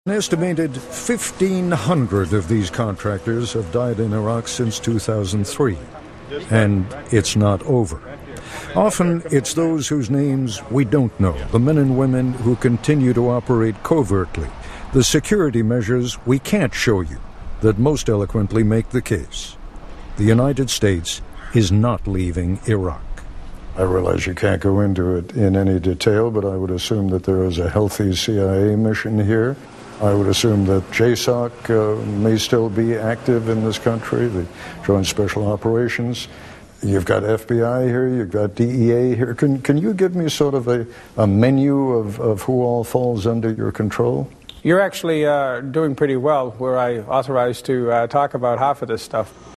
An estimated 1,500 of these contractors have died in Iraq since 2003, and it's not over. Often it's those whose names we don't know, the men and women who continue to operate covertly, the security measures we can't show you, that most eloquently make the case. The United States is not leaving Iraq. I realize you can't go into it in any detail, but I would assume that there is a healthy CIA mission here. I would assume that JSOC may still be active in this country, the Joint Special Operations. You've got FBI here, you've got DEA here. Can you give me sort of a menu of who all falls under your control? You're actually doing pretty well, where I authorized to talk about half of this stuff.